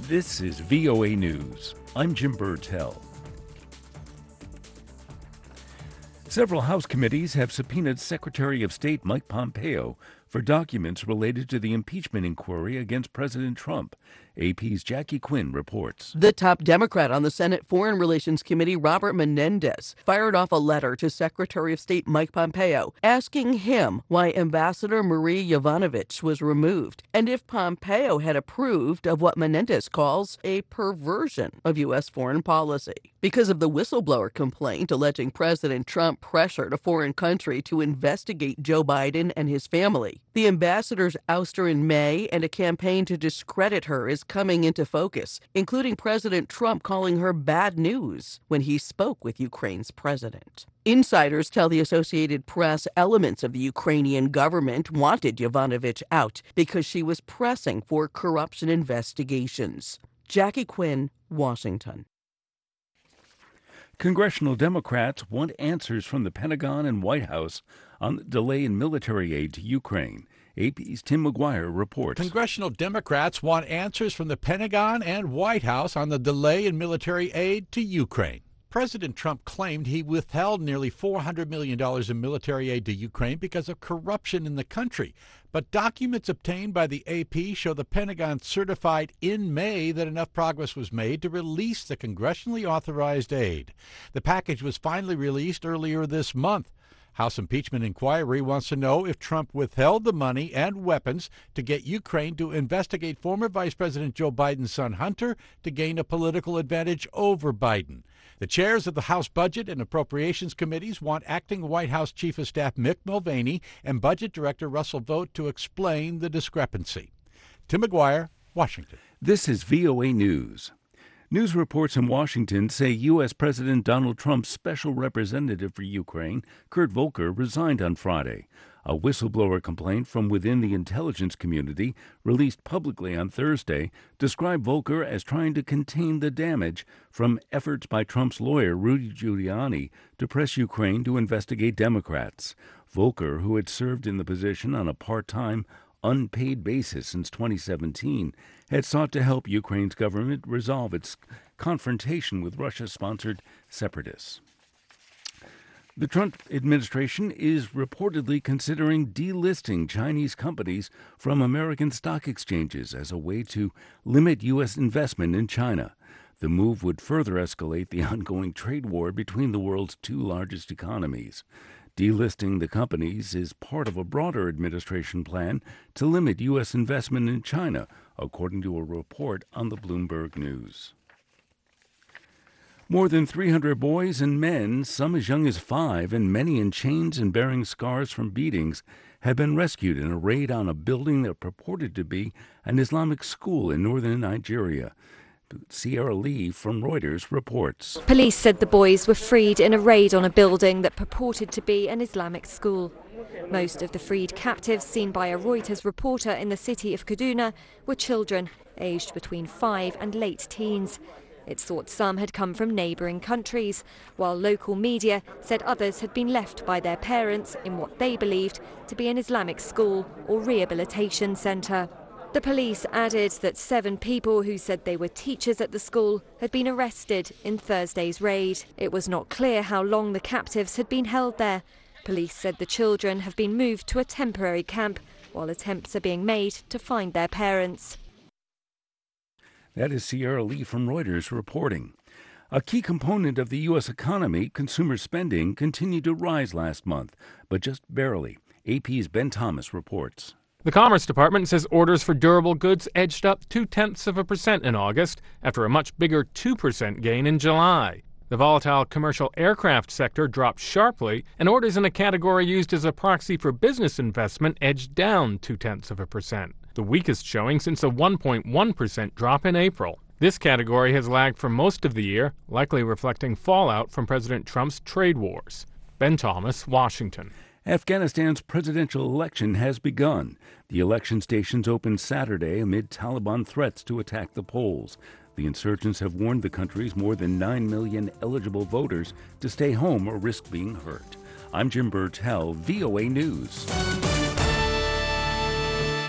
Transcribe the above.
This is VOA News. I'm Jim Burtell. Several House committees have subpoenaed Secretary of State Mike Pompeo for documents related to the impeachment inquiry against President Trump. AP's Jackie Quinn reports. The top Democrat on the Senate Foreign Relations Committee, Robert Menendez, fired off a letter to Secretary of State Mike Pompeo asking him why Ambassador Marie Yovanovitch was removed and if Pompeo had approved of what Menendez calls a perversion of U.S. foreign policy. Because of the whistleblower complaint alleging President Trump pressured a foreign country to investigate Joe Biden and his family, the ambassador's ouster in May and a campaign to discredit her is coming into focus, including President Trump calling her bad news when he spoke with Ukraine's president. Insiders tell the Associated Press elements of the Ukrainian government wanted Yovanovitch out because she was pressing for corruption investigations. Jackie Quinn, Washington. Congressional Democrats want answers from the Pentagon and White House on the delay in military aid to Ukraine. AP's Tim McGuire reports. Congressional Democrats want answers from the Pentagon and White House on the delay in military aid to Ukraine. President Trump claimed he withheld nearly $400 million in military aid to Ukraine because of corruption in the country. But documents obtained by the AP show the Pentagon certified in May that enough progress was made to release the congressionally authorized aid. The package was finally released earlier this month. House impeachment inquiry wants to know if Trump withheld the money and weapons to get Ukraine to investigate former Vice President Joe Biden's son Hunter to gain a political advantage over Biden. The chairs of the House Budget and Appropriations Committees want acting White House Chief of Staff Mick Mulvaney and Budget Director Russell Vought to explain the discrepancy. Tim McGuire, Washington. This is VOA News. News reports in Washington say U.S. President Donald Trump's special representative for Ukraine, Kurt Volker, resigned on Friday. A whistleblower complaint from within the intelligence community, released publicly on Thursday, described Volker as trying to contain the damage from efforts by Trump's lawyer, Rudy Giuliani, to press Ukraine to investigate Democrats. Volker, who had served in the position on a part-time, unpaid basis since 2017, had sought to help Ukraine's government resolve its confrontation with Russia-sponsored separatists. The Trump administration is reportedly considering delisting Chinese companies from American stock exchanges as a way to limit U.S. investment in China. The move would further escalate the ongoing trade war between the world's two largest economies. Delisting the companies is part of a broader administration plan to limit U.S. investment in China, according to a report on the Bloomberg News. More than 300 boys and men, some as young as 5 and many in chains and bearing scars from beatings, have been rescued in a raid on a building that purported to be an Islamic school in northern Nigeria. Sierra Lee from Reuters reports. Police said the boys were freed in a raid on a building that purported to be an Islamic school. Most of the freed captives seen by a Reuters reporter in the city of Kaduna were children aged between 5 and late teens. It's thought some had come from neighbouring countries, while local media said others had been left by their parents in what they believed to be an Islamic school or rehabilitation centre. The police added that 7 people who said they were teachers at the school had been arrested in Thursday's raid. It was not clear how long the captives had been held there. Police said the children have been moved to a temporary camp while attempts are being made to find their parents. That is Sierra Lee from Reuters reporting. A key component of the U.S. economy, consumer spending, continued to rise last month, but just barely. AP's Ben Thomas reports. The Commerce Department says orders for durable goods edged up 0.2% in August after a much bigger 2% gain in July. The volatile commercial aircraft sector dropped sharply, and orders in a category used as a proxy for business investment edged down 0.2%, the weakest showing since a 1.1% drop in April. This category has lagged for most of the year, likely reflecting fallout from President Trump's trade wars. Ben Thomas, Washington. Afghanistan's presidential election has begun. The election stations opened Saturday amid Taliban threats to attack the polls. The insurgents have warned the country's more than 9 million eligible voters to stay home or risk being hurt. I'm Jim Burtell, VOA News.